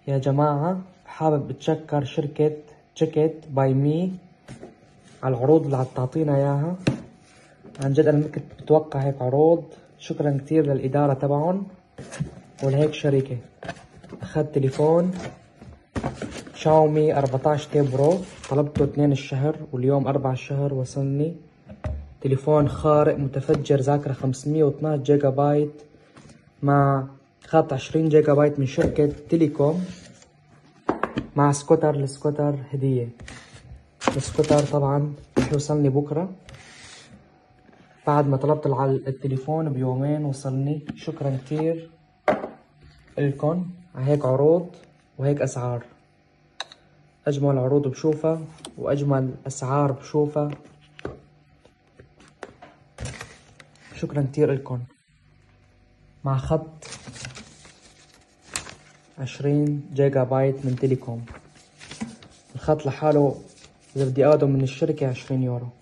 يا جماعة حابب اتشكر شركة تشيكت باي مي على العروض اللي تعطينا اياها. عن جد انا ما كنت بتوقع هيك عروض. شكرا كتير للإدارة تبعهم ولهيك شركة. اخذت تليفون شاومي 14 تي برو، طلبته 2 الشهر واليوم 4 الشهر وصلني. تليفون خارق متفجر، ذاكرة 512 جيجا بايت مع خط 20 جيجا بايت من شركة تيليكوم مع سكوتر. السكوتر هدية. السكوتر طبعا رح يوصلني بكرة بعد ما طلبت التليفون بيومين وصلني. شكرا كتير لكم على هيك عروض وهيك أسعار. أجمل عروض بشوفها وأجمل أسعار بشوفها. شكرا كتير لكم. مع خط 20 جيجا بايت من تيليكوم. الخط لحاله إذا بدي أخده من الشركة 20 يورو.